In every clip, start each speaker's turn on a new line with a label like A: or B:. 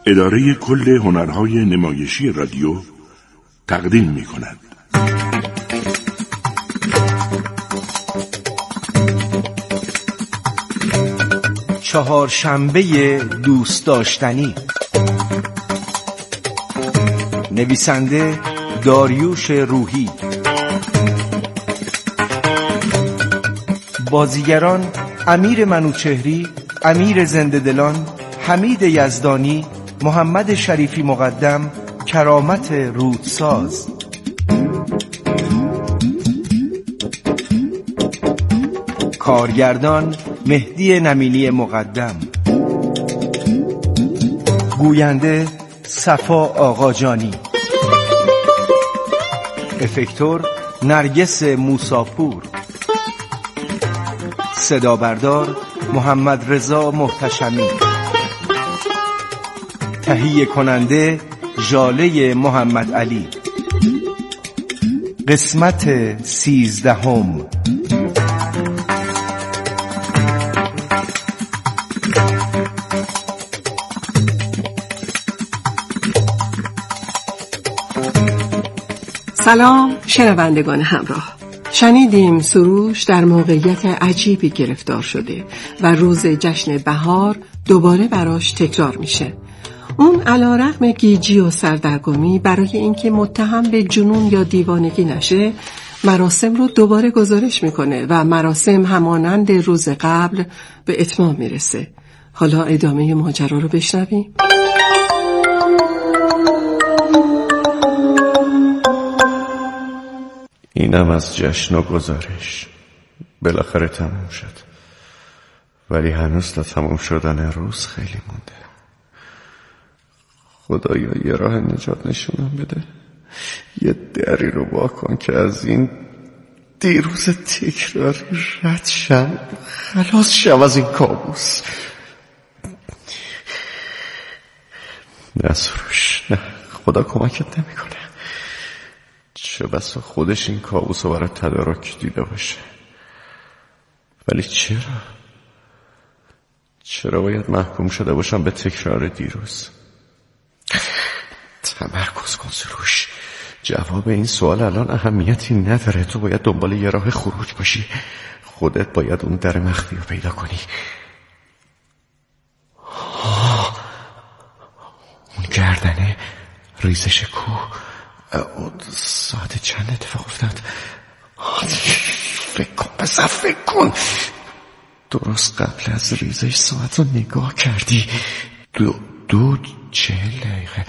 A: اداره کل هنرهای نمایشی رادیو تقدیم می‌کند.
B: چهارشنبه دوست داشتنی. نویسنده داریوش روحی. بازیگران امیر منوچهری، امیر زنده‌دلان، حمید یزدانی، محمد شریفی مقدم، کرامت رودساز. کارگردان مهدی نمینی مقدم. گوینده صفا آقاجانی. افکتور نرگس موساپور. صدا بردار محمد رضا محتشمی. تهیه کننده ژاله محمد علی. قسمت 13.
C: سلام شنوندگان همراه. شنیدیم سروش در موقعیت عجیبی گرفتار شده و روز جشن بهار دوباره براش تکرار میشه. اون علیرغم گیجی و سردرگمی برای اینکه متهم به جنون یا دیوانگی نشه مراسم رو دوباره گزارش میکنه و مراسم همانند روز قبل به اتمام میرسه. حالا ادامه ماجرا رو بشنویم.
D: اینم از جشن و گزارش. بالاخره تموم شد، ولی هنوز تا تموم شدن روز خیلی مونده. خدایا یه راه نجات نشونم بده، یه دری رو واکن که از این دیروز تکراری رد شم، خلاص شم از این کابوس. نه سروش، نه، خدا کمکت نمیکنه. چه بسا خودش این کابوس رو برای تدارک دیده باشه. ولی چرا باید محکوم شده باشم به تکرار دیروز؟ تمرکز کن سروش، جواب این سوال الان اهمیتی نداره. تو باید دنبال یه راه خروج باشی. خودت باید اون در مخفی رو پیدا کنی. اون گردنه، ریزش کوه، ساعت چند اتفاق افتاد؟ فکر کن پسر، فکر کن. درست قبل از ریزش ساعت رو نگاه کردی. 2:40.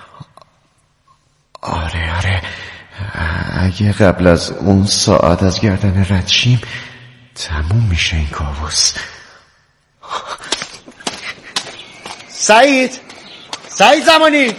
D: آره اگه قبل از اون ساعت از گردن رد شیم تموم میشه این کابوس.
E: سعید زمانی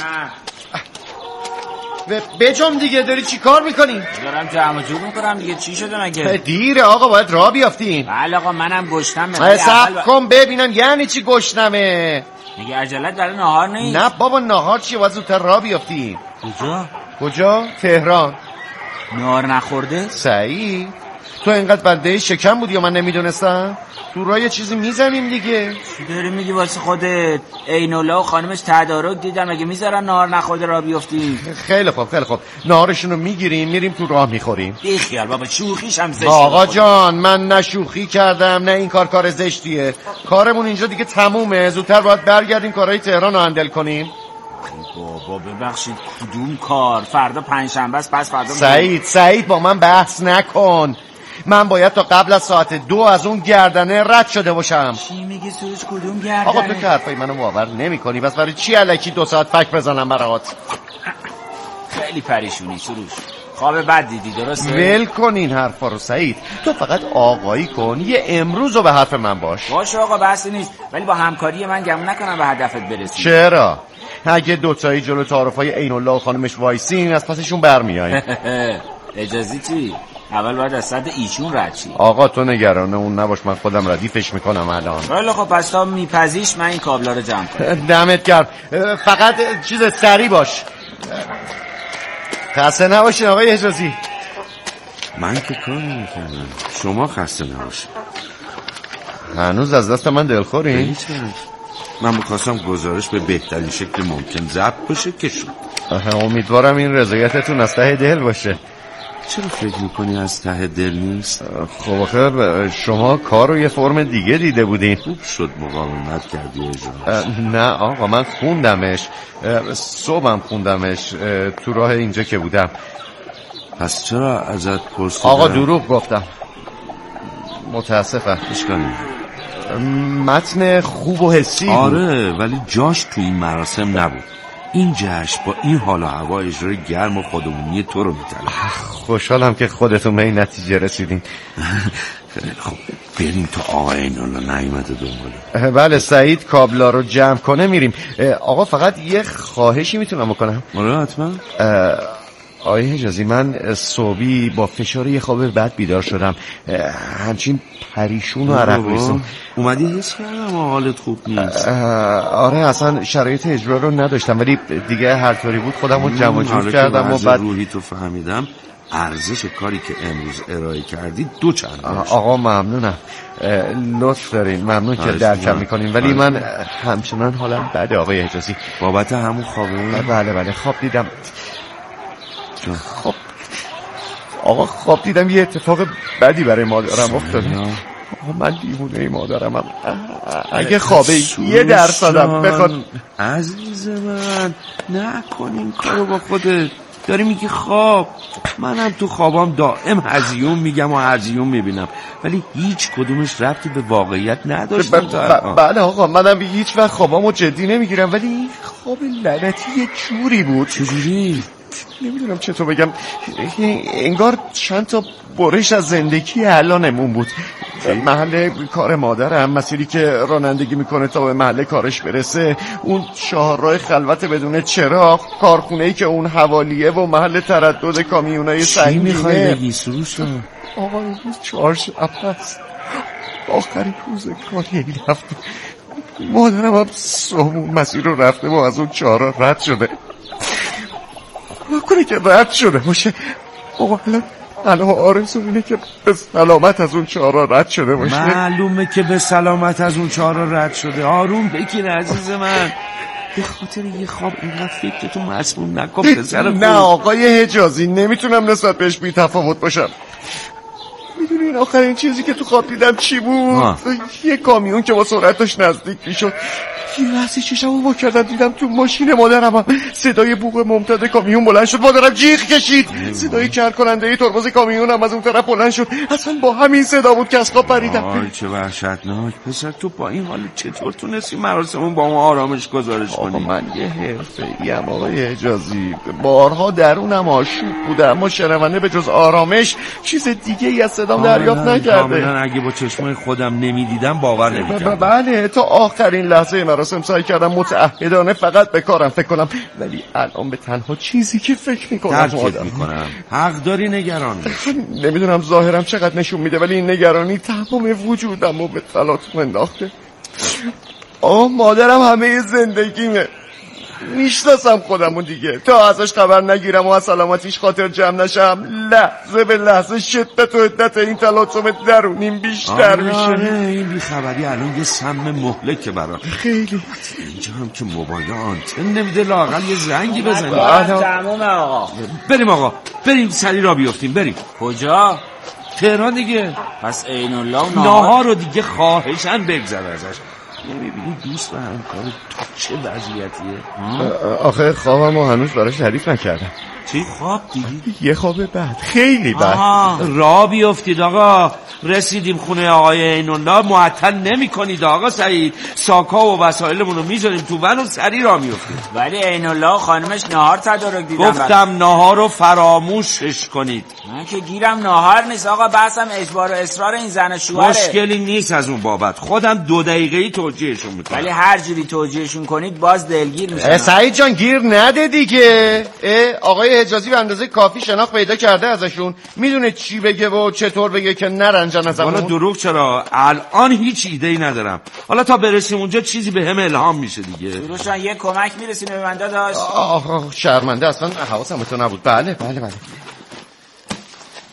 E: بجم دیگه، داری چی کار میکنی؟
F: دارم جمع جور میکنم دیگه. چی شده مگه؟
E: دیره آقا، باید راه بیافتیم.
F: بله آقا، منم گشنمه.
E: صبر کن ببینم یعنی چی گشنمه.
F: میگه عجلت برای نهار نیست؟
E: نه بابا، نهار چیه؟ باید زودتر راه بیافتیم. کجا؟ تهران.
F: نهار نخورده؟
E: سعید تو اینقدر بنده شکم بودی یا من نمیدونستم؟ تو راه یه چیزی میزنیم دیگه.
F: چی داری میگی واسه خودت؟ عین‌الله و خانمش تدارک دیدن، مگه میذارن نهار نخورده راه بیافتیم؟
E: خیلی خوب نهارشون رو میگیریم میریم تو راه میخوریم.
F: بیخیال بابا، شوخیش هم زشته.
E: آقا جان، من نه شوخی کردم نه این کار زشتیه. کارمون اینجا دیگه تمومه. زودتر باید برگردیم کارهای تهران رو هندل کنیم.
F: بابا ببخشید، کدوم کار؟ فردا پنجشنبه است، پس فردا.
E: سعید با من بحث نکن. من باید تا قبل از ساعت 2 از اون گردنه رد شده باشم.
F: چی میگی سروش؟ کدوم گردنه؟
E: آقا تو که حرفای منو باور نمی کنی، بس برای چی الکی 2 ساعت فک بزنم برات؟
F: خیلی پریشونی سروش، خواب بد دیدی درسته؟
E: ول کن این حرفا رو سعید. تو فقط آقایی کن، یه امروز رو به حرف من باشه
F: آقا، بحثی نیست، ولی با همکاری من گمون نکنم به هدفت برسی.
E: چرا؟ اگه دوتایی جلو تعارفای عین‌الله و خانمش وایسین از پسشون برمیاییم.
F: اجازی چی؟ اول باید از صد ایشون رد شی.
E: آقا تو نگران اون نباش، من خودم ردیفش میکنم الان.
F: خیلی خب، پس تا میپذیش من این کابلا رو جمع کنم.
E: دمت گرم. فقط چیز سری باش. خسته نباشین آقای حجازی.
D: من که کار نمی‌کردم، شما خسته نباشید.
E: هنوز از دست من دلخورین؟
A: من می‌خواستم گزارش به بهترین شکل ممکن ضبط بشه که شد.
E: امیدوارم این رضایتتون از ته دل باشه.
A: چرا فکر میکنی از ته دل نیست؟
E: خب آخه شما کار رو یه فرم دیگه دیده بودین.
A: خوب شد مقاومت کردی اجراش.
E: نه آقا من خوندمش، صبحم خوندمش تو راه اینجا که بودم.
A: پس چرا ازت پرسیدم؟
E: آقا دروغ گفتم، متاسفم.
A: اشکالی
E: متن خوب و حسی بود.
A: آره ولی جاش تو این مراسم نبود. این جشن با این حال و هوا اجرای گرم و خودمونی تو رو میطلبه.
E: خوشحالم که خودتون به این نتیجه رسیدین.
A: خیلی خوب بریم تا آقا اینولا نیومده دنباله.
E: بله سعید کابلا رو جمع کنه میریم. آقا فقط یه خواهشی میتونم بکنم؟
A: آره حتما.
E: آقای حجازی من صبحی با فشار یه خواب بد بیدار شدم، همچین پریشون و عرق ریزم.
A: اومدی حس کردم حالت خوب نیست.
E: آره اصلا شرایط اجرا رو نداشتم، ولی دیگه هر طوری بود خودم رو جمع جور کردم و بعد
A: روحی تو فهمیدم ارزش کاری که امروز ارائه کردی دو چند داشت.
E: آقا ممنونم، لطف دارین، ممنون که درکم میکنین، ولی من همچنان حالم بده آقای حجازی.
A: بابت همون خوابه؟
E: بله خواب دیدم. خب آقا خواب دیدم یه اتفاق بدی برای مادرم افتاده. آقا من دیوونه مادرم اگه خوابه 1% بخواد.
A: عزیز من نکن این کارو با خودت. داری میگی خواب، منم تو خوابام دائم هزیون میگم و هزیون میبینم، ولی هیچ کدومش ربطی به واقعیت نداشت.
E: بله آقا منم هیچ وقت خوابامو جدی نمیگیرم، ولی این خواب لعنتی یه جوری بود.
A: چجوری؟
E: نمیدونم چطور بگم، انگار چند تا برش از زندگی الانمون بود. محل کار مادرم، مسیری که رانندگی میکنه تا به محل کارش برسه، اون شاهراه خلوت بدون چراغ، کارخونه‌ای که اون حوالیه و محل تردد کامیونای سنگینه.
A: چی میخوای بگی سروش؟
E: آقا روز 4 شب هست، آخرین روز کاری این هفته. مادرم هم صبح مسیر رو رفته و از اون چهارراه رد شده. کنه که رد شده باشه. آقا الان آرزو اینه که به سلامت از اون چهارراه رد شده باشه.
A: معلومه که به سلامت از اون چهارراه رد شده. آروم بگیر عزیز من، به خاطر یه خواب اینقدر فکرتو مسموم نکن پسر.
E: نه آقای حجازی نمیتونم نسبت بهش بی تفاوت باشم. میدونین آخرین چیزی که تو خواب دیدم چی بود؟ یه کامیون که با سرعت داشت نزدیک میشد. یه لحظه چشمو وا کردم دیدم تو ماشین مادرم صدای بوق ممتد کامیون بلند شد. مادرم جیغ کشید. صدای کر کننده ترمز کامیون هم از اون طرف بلند شد. اصلا با همین صدا بود که از خواب پریدم.
A: آی چه وحشتناک. پسر تو با این حال چطور تونستی مراسمون با ما آرامش گزارش کنی؟
E: من یه حرفه‌ایم آقای حجازی، بارها درونم آشوب بوده، اما شنونده به جز آرامش چیز دیگه ای از صدام دریافت نکرده.
A: کاملا اگه با چشمای خودم نمیدیدم باور نمی‌کردم.
E: بله تا آخرین لحظه مراسم سعی کردم متعهدانه فقط به کارم فکر کنم، ولی الان به تنها چیزی که فکر میکنم
A: حق داری نگران بشی.
E: نمیدونم ظاهرم چقدر نشون میده، ولی این نگرانی تمام وجودم رو به تلاطم انداخته. مادرم همه زندگیمه. میشناسم خودمو دیگه، تا ازش خبر نگیرم و از سلامتیش خاطر جمع نشم لحظه به لحظه شدت و حدت این تلاطم درونیم بیشتر میشه.
A: این بیخبری الان یه سم مهلکه برام.
E: خیلی
A: اینجا هم که موبایل آنتن نمیده، لااقل یه زنگی بزنیم.
F: تمومه آقا.
A: بریم آقا، بریم سری را بیافتیم. بریم
F: کجا؟
A: تهران دیگه.
F: پس عین‌الله
A: ناهار رو دیگه خواهشاً بگذر ازش. نمیبینی دوست و همکار تو چه وضعیتیه؟
E: آخه خوابمو هنوز براش تعریف نکردم.
A: چی؟ خواب دیدی؟
E: یه خواب بد، خیلی بد.
A: را بیافتید آقا، رسیدیم خونه آقای عین‌الله. معطل نمی کنید آقا سعید، ساکا و وسایلمون رو میذاریم تو ون و سری را میافتید.
F: ولی عین‌الله خانمش ناهار تدارک دیدم.
A: گفتم ناهار رو فراموشش کنید.
F: من که گیرم ناهار نیست آقا، بحثم اجبار و اصرار این زن شوهره.
A: مشکلی نیست از اون بابت، خودم 2 دقیقه‌ای توجیهشون میکنم.
F: ولی هر جوری توجیهشون کنید باز دلگیر میشن.
E: سعید جان گیر نده دیگه. آقای حجازی به اندازه کافی شناخت پیدا کرده ازشون، میدونه چی بگه و چطور بگه که نرنجن ازمون.
A: حالا دروغ چرا؟ الان هیچ ایده‌ای ندارم. حالا تا برسیم اونجا چیزی به هم الهام میشه دیگه.
F: دروشان یه کمک میرسونه به من داداش.
E: شرمنده، اصلا حواسم تو نبود. بله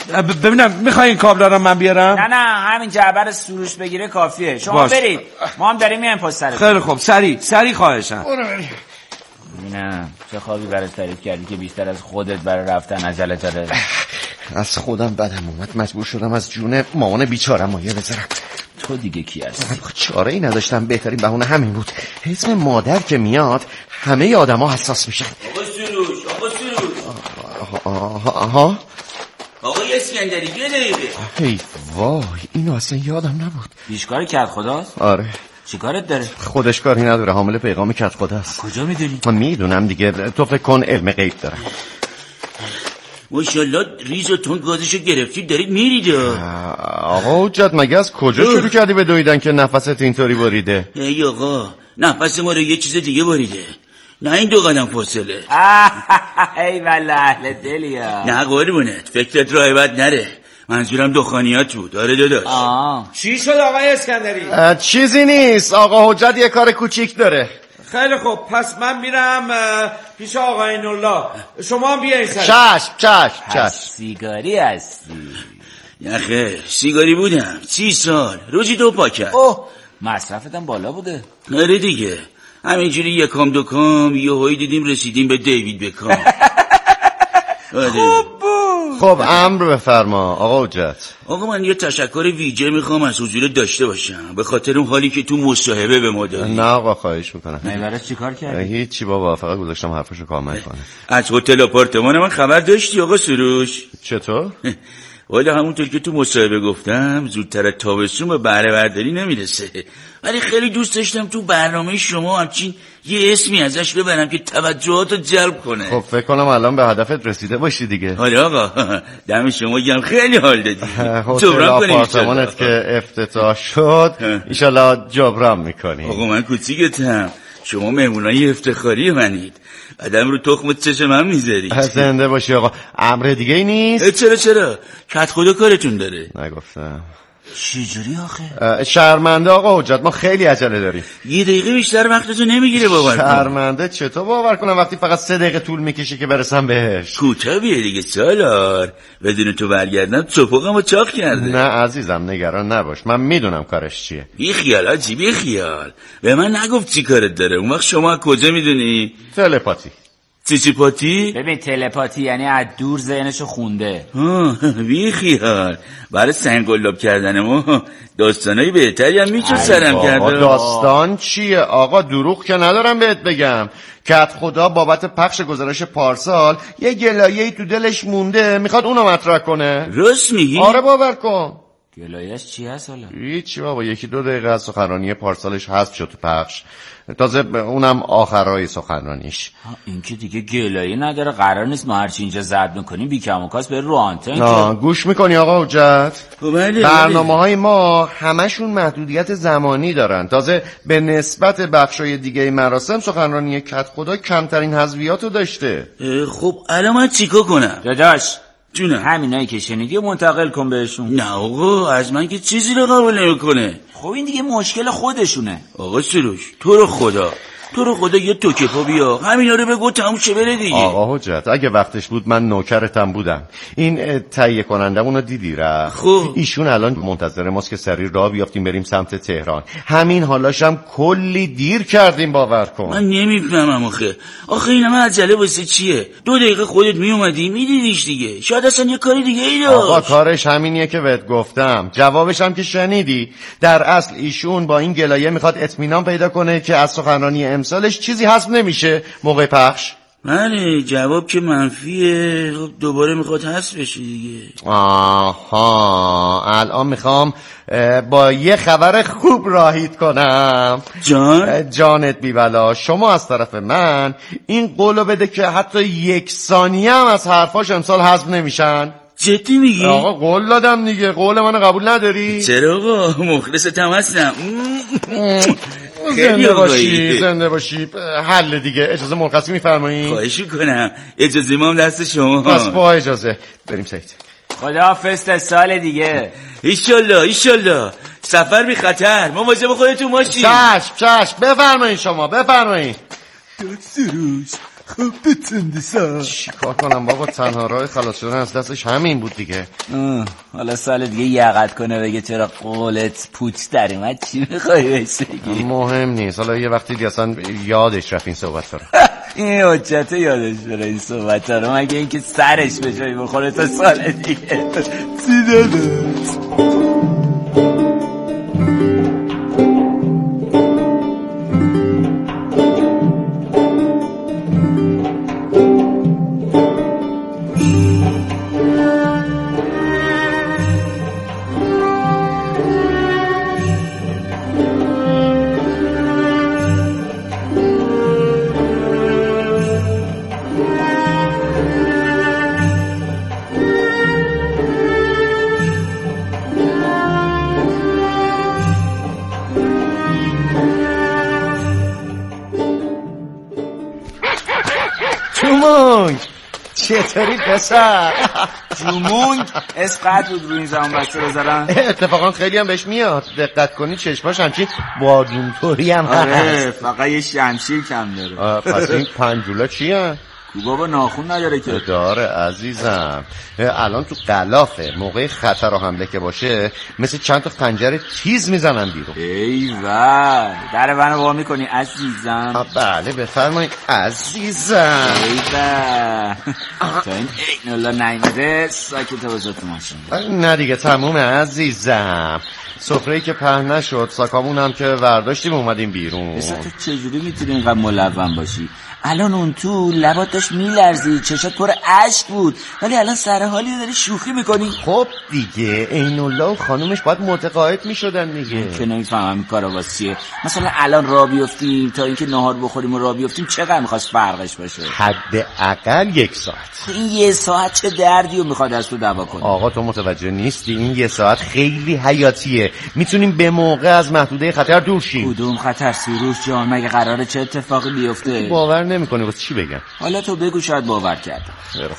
A: ببینم میخوای این کابلا رو من بیارم؟
F: نه همین جعبه سروش بگیره کافیه. شما
A: باش.
F: برید، ما هم داریم میایم پشت سرتون.
A: خیلی خوب، سریع خواهشم.
F: نه چه خوابی برات تعریف کردی که بیشتر از خودت برای رفتن عجله داره.
E: از خودم بدم اومد، مجبور شدم از جون مامان بیچارم مایه بذارم.
F: تو دیگه کی هستی؟
E: چاره ای نداشتم، بهترین بهونه همین بود. اسم مادر که میاد همه آدما حساس میشن.
F: آقا سروش
E: آها
F: آقای اسکندری یه دقیقه.
E: هی وای، اینو اصلا یادم نبود.
F: پیشکار کت خداست؟
E: آره.
F: چی کارت داره؟
E: خودش کاری نداره، حامل پیغام کت خداست.
F: کجا میدونی؟
E: من میدونم دیگه، تو فکر کن علم غیب دارم.
F: ماشاءالله ریز و تون گازشو گرفتید دارید میرید.
E: آقا حجت مگه از کجا شروع کردی به دویدن که نفست اینطوری بریده؟
F: ای آقا نفس ما رو یه چیز دیگه بریده، نه این 2 قدم فاصله. ای والله اهل دلیا. نه قربونت، فکرت راهبت نره، منظورم دخانیات بود. داره داداش.
A: چی شد آقای اسکندری؟
E: چیزی نیست، آقا حجت یه کار کوچیک داره.
A: خیلی خوب، پس من میرم پیش آقای اینالله، شما هم بیاین سر.
E: چشم.
F: سیگاری هستی؟ نه خیر، سیگاری بودم 30 سال، روزی 2 پاکت. مصرفتم بالا بوده. آره دیگه، همینجوری یکم دوکم یهویی دیدیم رسیدیم به دیوید بکام.
E: خب امر بفرما آقا حجت.
F: آقا من یه تشکر ویژه میخوام از حضور داشته باشم به خاطر اون حالی که تو مصاحبه به ما دادی.
E: نه آقا خواهش میکنم.
F: نه برای چی کار کردی؟
E: هیچی بابا، فقط گذاشتم حرفشو کامل کنه.
F: از هتل آپارتمان من خبر داشتی آقا سروش؟
E: چطور؟
F: والا همونطور که تو مصاحبه گفتم زودتر از تابستون به بهره برداری نمیرسه، ولی خیلی دوست داشتم تو برنامه شما همچین یه اسمی ازش ببرم که توجهاتو جلب کنه.
E: خب فکر کنم الان به هدفت رسیده باشی دیگه.
F: آره آقا، دم شما گرم، خیلی حال دادی.
E: هتل آپارتمانت که افتتاح شد انشالله جبران میکنی.
F: آقا من کوچیکتم، شما مهمونای افتخاری منید، قدم رو تخمت چشم من میذاری.
E: زنده باشی آقا. امر دیگه ای نیست؟
F: چرا کت خدا کارتون داره.
E: نگفتم.
F: چجوری آخه؟
E: شرمنده آقا حجت، ما خیلی عجله داریم.
F: 1 دقیقه بیشتر وقتتو نمیگیره باور کن.
E: شرمنده چطور باور کنم وقتی فقط 3 دقیقه طول میکشه که برسم بهش؟
F: کوتاه بیه دیگه سالار، بدون تو برگردم چپقمو چاق کرده.
E: نه عزیزم نگران نباش، من میدونم کارش چیه.
F: بی خیال آجی بی خیال، به من نگفت چی کارت داره. اون وقت شما کجا میدونی؟
E: تلپاتی.
F: چی پاتی؟
G: ببین تلپاتی یعنی از دور ذهنشو خونده.
F: بی خیال، برای سنگلاب کردن ما داستانای بهتری هم میشه سرم کرده.
E: داستان چیه آقا؟ دروغ که ندارم بهت بگم. کت خدا بابت پخش گزارش پارسال یه گلایه‌ای تو دلش مونده، میخواد اونو مطرح کنه.
F: راست میگی؟
E: آره باور کن.
G: گلایش چی هست حالا؟
E: هیچی بابا، 1-2 دقیقه از سخنرانی پارسالش حذف شد تو پخش، تازه اونم آخرای سخنرانیش.
G: این که دیگه گلایه نداره، قرار نیست ما هرچی اینجا زد میکنیم بی کم و کاس بره رو آنتن.
E: نه گوش میکنی آقا حجت؟ برنامه‌های ما همشون محدودیت زمانی دارن، تازه به نسبت بخشای دیگه مراسم سخنرانی کت خدا کمترین حذویاتو داشته.
F: خب الان من چیکار کنم؟
G: داداش
F: جونم،
G: همینایی که شنیدی منتقل کن بهشون.
F: نه آقا از من که چیزی رو قبول نمیکنه.
G: خب این دیگه مشکل خودشونه.
F: آقا سروش تو رو خدا یه توکه پا بیا، همینا رو بگو تموم شه بره دیگه.
E: آقا حجت اگه وقتش بود من نوکرتم بودم. این تهیه کنندمون رو دیدی رفت؟
F: خب
E: ایشون الان منتظر ماست که سریع راه بیافتیم بریم سمت تهران. همین حالاشم کلی دیر کردیم باور کن.
F: من نمیفهمم آخه این همه عجله واسه چیه؟ 2 دقیقه خودت میومدی میدیدیش دیگه، شاید اصلا یه کاری دیگه ای داشت.
E: آقا کارش همینیه که بهت گفتم، جوابش هم که شنیدی. در اصل ایشون با این گلایه میخواد اطمینان پیدا کنه که از سخنرانی امسالش چیزی حذف نمیشه موقع پخش.
F: بله جواب که منفیه، دوباره میخواد حذف بشه دیگه.
E: آها الان میخوام با یه خبر خوب راهید کنم. جانت بیبلا، شما از طرف من این قولو بده که حتی 1 ثانیه هم از حرفاش امسال حذف نمیشن.
F: جدی میگی؟
E: آقا قول دادم دیگه، قول منو قبول نداری؟
F: چرا آقا، مخلصتم هستم.
E: زنده باشی. حل دیگه، اجازه مرخصی میفرمایید؟
F: خواهش کنم، اجازه ما هم دست شما.
E: پس با اجازه بریم سعید.
G: خداحافظ تا سال دیگه.
F: ایشالله سفر بی خطر، مواظب خودتون باشید.
E: چشم بفرمایید شما بفرمایید.
F: سروش
E: خوب بتونده سال.
D: چی کار کنم بابا؟ تنها راه خلاص شدن از دستش همین بود دیگه.
G: حالا سال دیگه یقت کنه بگه چرا قولت پوچ در اومد چی میخوای بهش بگی؟
D: مهم نیست. حالا یه وقتی دیگه اصلا یادش رفت این صحبت رو.
G: این حجت یادش بره این صحبت رو، مگه اینکه سرش به جایی بخوره تا سال دیگه.
E: چی دادت؟
D: جومونگ چطوری پسر؟
G: جومونگ اسقط بود روی این زمان بسته بذارم.
D: اتفاقا خیلی هم بهش میاد، دقت کنی چشماش همچین بادونطوری هم هست.
G: فقط یه شمشیر کم داره.
D: پس این پنجولا چی هم؟
G: بابا ناخون نداره که.
D: داره عزیزم. الان تو غلافه، موقع خطر و حمله که باشه مثل چند تا خنجر تیز میزنن بیرون.
G: ایول در منو وا میکنی عزیزم؟
D: بله بفرمایید عزیزم.
G: ایول تا این الله نیمده ساکت بذار تو ماشین.
D: نه دیگه تمومه عزیزم. سفره‌ای که پهن نشد، ساکامون هم که ورداشتیم اومدیم بیرون.
G: اصلا تو چجوری میتونی اینقدر ملون باشی؟ الان اون تو لبات داشت میلرزید، چشات پر اشک بود، ولی الان سر حالی داری شوخی میکنی.
D: خب دیگه عین الله و خانومش باید متقاعد میشدن دیگه.
G: که نمیفهمم این کارا واسیه. مثلا الان راه بیفتیم تا اینکه نهار بخوریم و راه بیفتیم چقدر میخواست فرقش باشه؟
D: حداقل 1 ساعت.
G: این 1 ساعت چه دردی رو میخواد از تو دوا کنه؟
D: آقا تو متوجه نیستی این 1 ساعت خیلی حیاتیه. میتونیم به موقع از محدوده خطر دور شیم.
G: کدوم خطر سروش جان؟ مگه قراره چه اتفاقی بیفته؟
D: باور نمیکنی واسه چی بگم؟
G: حالا تو بگو شاید باور کردم.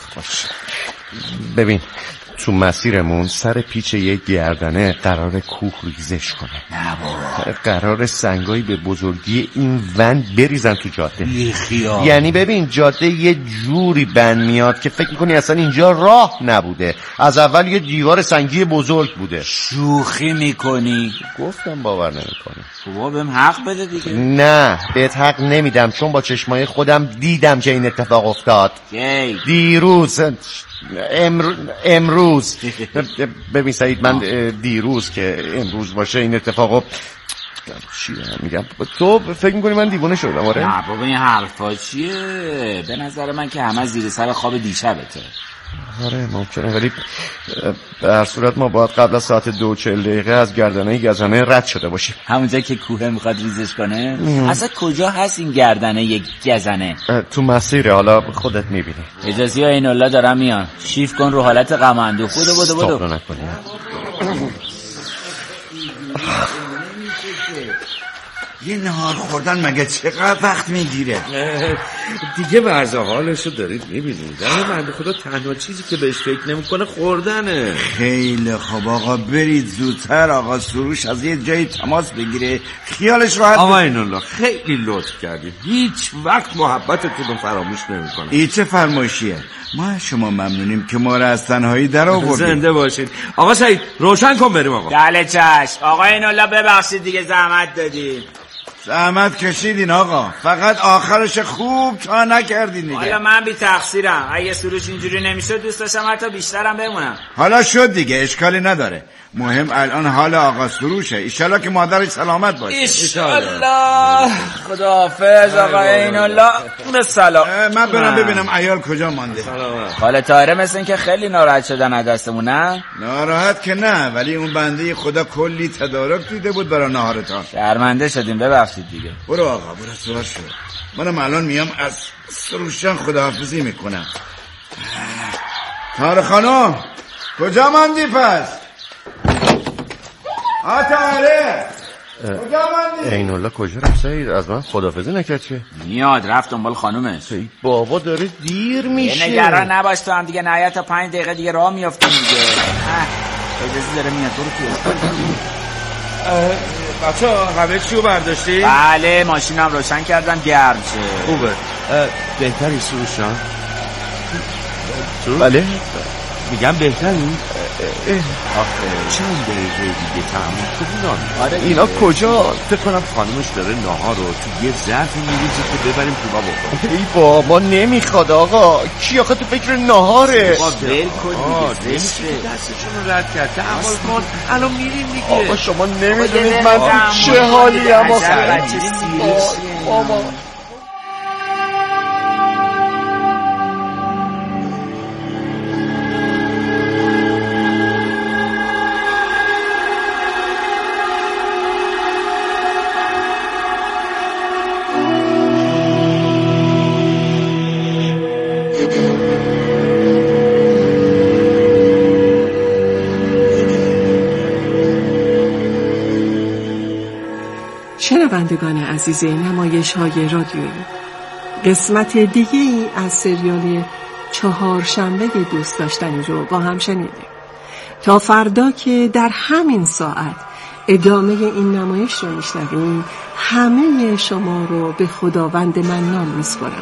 D: ببین تو مسیرمون سر پیچ یک گردنه قرار کوه ریزش کنه.
G: نه بابا.
D: قرار سنگایی به بزرگی این ون بریزن تو جاده.
G: بیخیال.
D: یعنی ببین جاده یه جوری بند میاد که فکر میکنی اصلا اینجا راه نبوده، از اول یه دیوار سنگی بزرگ بوده.
G: شوخی میکنی؟
D: گفتم باور نمیکنی.
G: بابا بهم حق بده دیگه.
D: نه بهت حق نمیدم، چون با چشمای خودم دیدم که این اتفاق افتاد. دیروز امروز ببین سعید، من دیروز که امروز باشه این اتفاقو چی میگم؟ تو فکر میکنی من دیوانه شدم؟ آره؟
G: نه بابا این حرفا چیه؟ به نظر من که همه زیر سر خواب دیشبته.
D: آره ممکنه، ولی به هر صورت ما باید قبل از ساعت 2:40 از گردنه گزنه رد شده باشیم.
G: همونجا که کوه میخواد ریزش کنه؟ اصلا کجا هست این گردنه یک گزنه؟
D: تو مسیره، حالا خودت میبینی.
G: اجازه یا این الله دارم میان. شیف کن رو حالت غم اندوه. بودو
D: نکنی.
F: یه نهار خوردن مگه چقدر وقت میگیره؟
A: دیگه ورزه حالشو دارید میبینید. در بنده خدا تنها چیزی که بهش فکر نمیکنه خوردنه.
F: خیلی خب آقا برید زودتر. آقا سروش از یه جایی تماس بگیره خیالش راحت.
A: آقا این الله خیلی لطف کردید، هیچ وقت محبتتون رو فراموش نمیکنم.
F: این چه فرمایشیه؟ ما شما ممنونیم که ما را از تنهایی در آوردید.
A: زنده باشید. آقا سعید روشن کن بریم. آقا
G: بله چشم. آقا این الله ببخشید دیگه زحمت دادیم.
F: زحمت کشیدین آقا، فقط آخرش خوب تا نکردین دیگه.
G: حالا من بی تقصیرم، اگه سروش اینجوری نمیشد دوست داشتم حتی بیشترم بمونم.
F: حالا شد دیگه، اشکالی نداره. مهم الان حال آقا سروشه. ایشالله که مادرش سلامت باشه.
G: ایشالله. خداحافظ آقا این الله. به سلام.
F: من برم ببینم عیال کجا مانده.
G: حالا طاهره مثل این که خیلی ناراحت شدن از دستمون. نه
F: ناراحت که نه، ولی اون بنده خدا کلی تدارک دیده بود برای ناهارتان.
G: شرمنده شدیم، ببخشید دیگه.
F: برو آقا برو سوار شد. منم الان میام از سروشان خداحافظی میکنم. طاهره خانم کجا ماندی پس؟ طاهره کجا ماندی؟
D: عین الله کجا رفت سعید؟ از من خداحافظی نکرد که؟
G: میاد رفت دنبال خانومش.
D: بابا داره دیر میشه.
G: نگران نباش تو هم دیگه، نهایت تا 5 دقیقه دیگه راه میافتیم دیگه. اجازه داره میاد. برو
A: بچه ها همه چیو برداشتی؟
G: بله ماشینم روشن کردم گرم شه.
A: خوبه. بهتری سروش جان؟
E: بله
A: میگم بهتری؟ چند دقیقه دیگه تحمل کنی نامید.
E: اینا کجا؟
A: فکر کنم خانمش داره ناهار رو تو یه ظرفی میریزه که ببریم تو با بخور.
E: ای بابا نمیخواد آقا. کی آخه تو فکر ناهاره؟
G: ول کن دیگه.
A: دستشون رو رد کرد. تحمل کن الان میریم دیگه.
E: آقا شما نمیدونید من تو چه حالی ام آخه.
G: بچه
E: بابا
C: شنوندگان عزیز نمایش‌های رادیویی، قسمت دیگه ای از سریال 4 شنبه دوست داشتنی رو با هم شنیدیم. تا فردا که در همین ساعت ادامه این نمایش رو میشنویم، همه شما رو به خداوند منان میسپارم.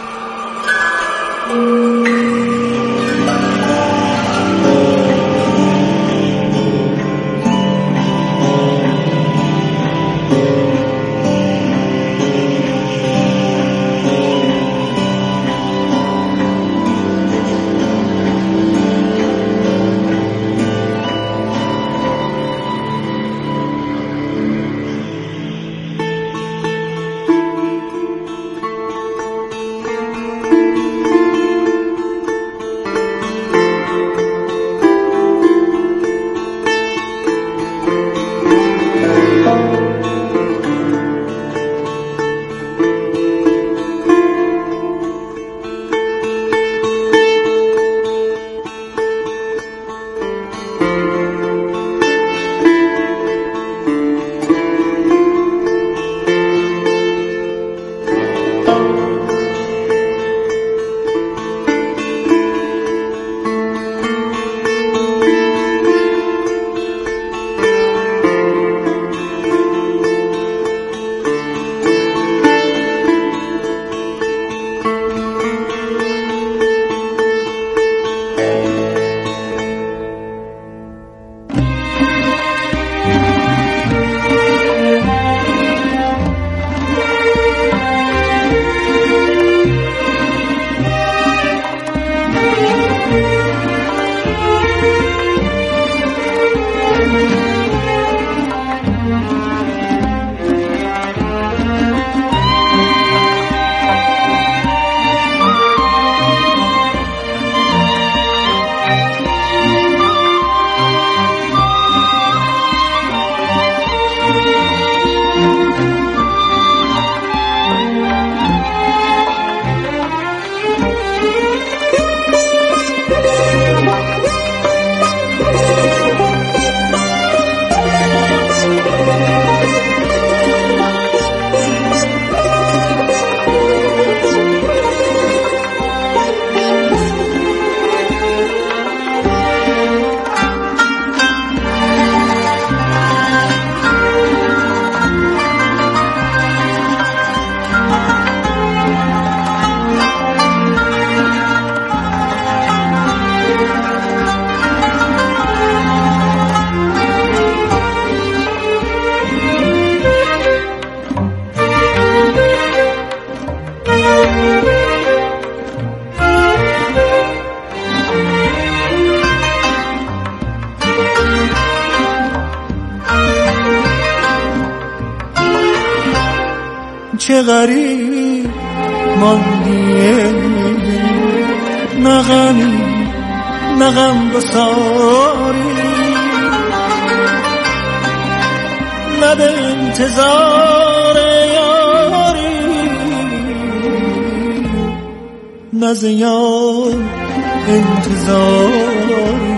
H: چه غریب ماندیه نغمی نغم بساری نه به انتظار یاری نه زیاد انتظاری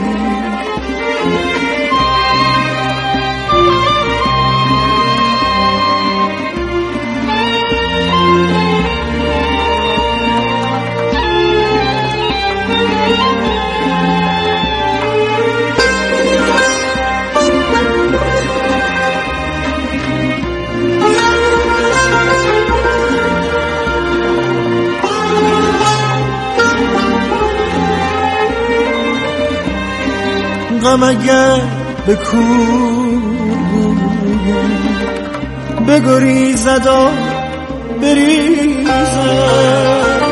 H: هم اگر به کور بگریزد و بریزد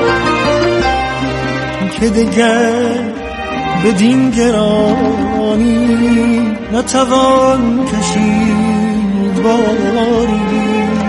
H: که دگر بدین گرانی نتوان کشید باری.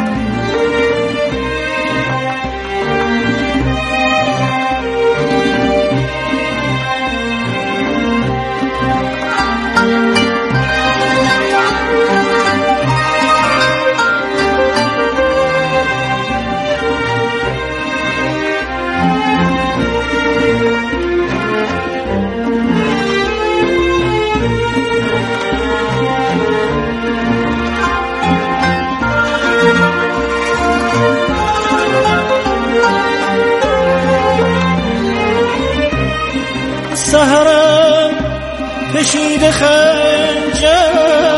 H: سحرم کشیده خنجر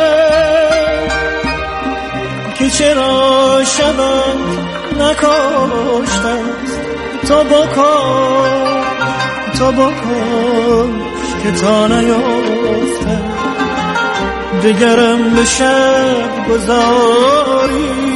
H: که چرا شبت نکاشته است. تو بکش که تا نیافته دگرم به شب گذاری.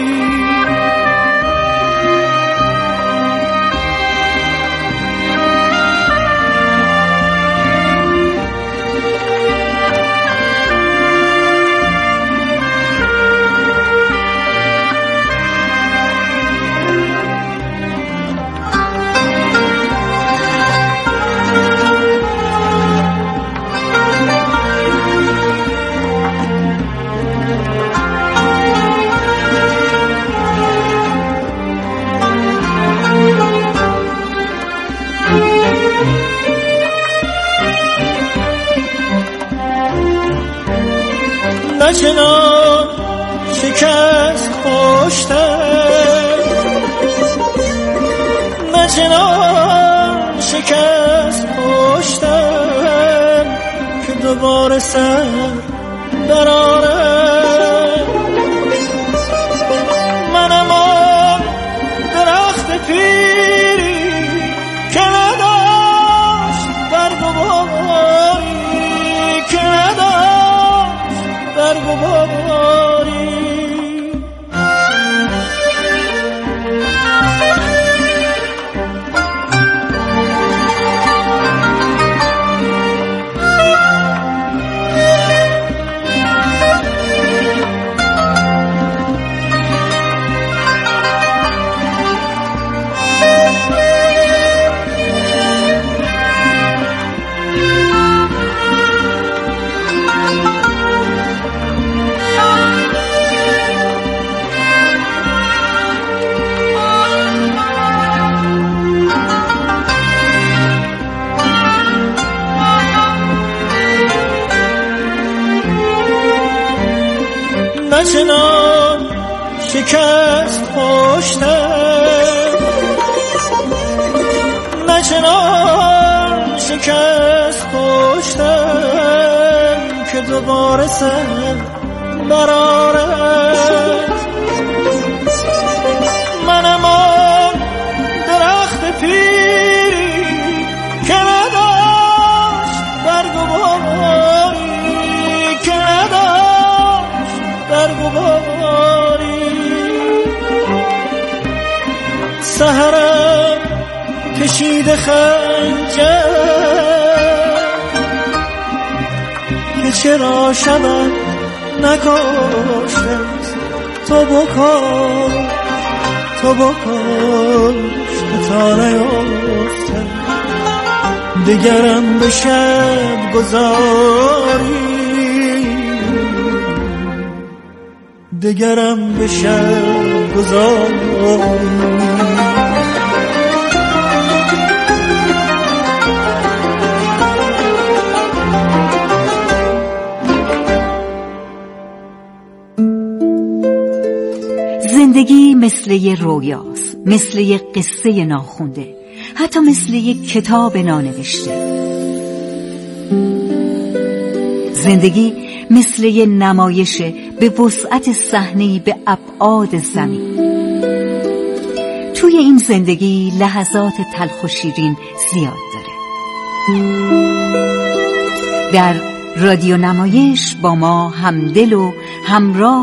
H: نچنان شکست خوشتر، نچنان شکست خوشتر که دوباره سر براره. منم آن درخت پیری که نداشت برگ و باری، که نداشت برگ و باری. نچنان شکست خوشتر، نچنان شکست خوشتر که دوباره سر براره. منم آن درخت پیری که نداشت برگ و باری، که نداشت برگ و باری. سحرم کشیده خنجر که چرا شبم نکاشته. تو بکش که تا نیافته دگرم به شب گذاری، دگرم به شب گذاری.
I: زندگی مثل یه رویاست، مثل یه قصه ناخونده، حتی مثل یه کتاب نانوشته. زندگی مثل یه نمایشه به وسعت صحنه‌ای به ابعاد زمین. توی این زندگی لحظات تلخ و شیرین زیاد داره. در رادیو نمایش با ما همدل و همراه